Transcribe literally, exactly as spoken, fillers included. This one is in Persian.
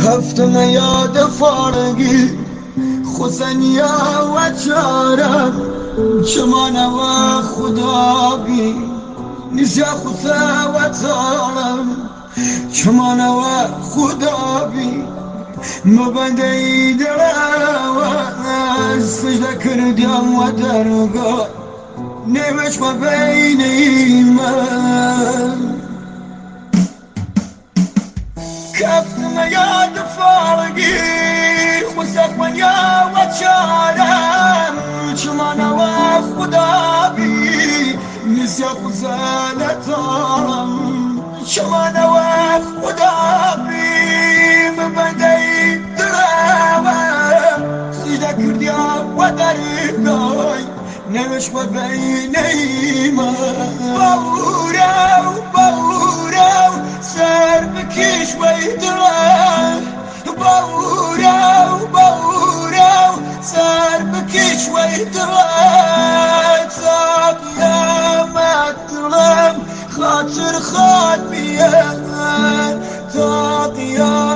هفتم یاد فارگی خوزنیا و چارم چمانه و خدا بی نیزیا خوزه و تارم چمانه و خدا بی مبنده ای درم و سجده کردیم و درگاه نوش ما بین ایمان كفتم يا دفارقي خسك من يا وتشارم شمانا وخدابي نسيا خزانة تارم شمانا وخدابي مبدأي دراوة سيدا كرديا ودرقاي نمش وبيني ما بورو بورو سر بكيش ويدرا بورو بورو سر بكيش ويدرا صاب يا ما ترم خاطر خاطر بيا صاب يا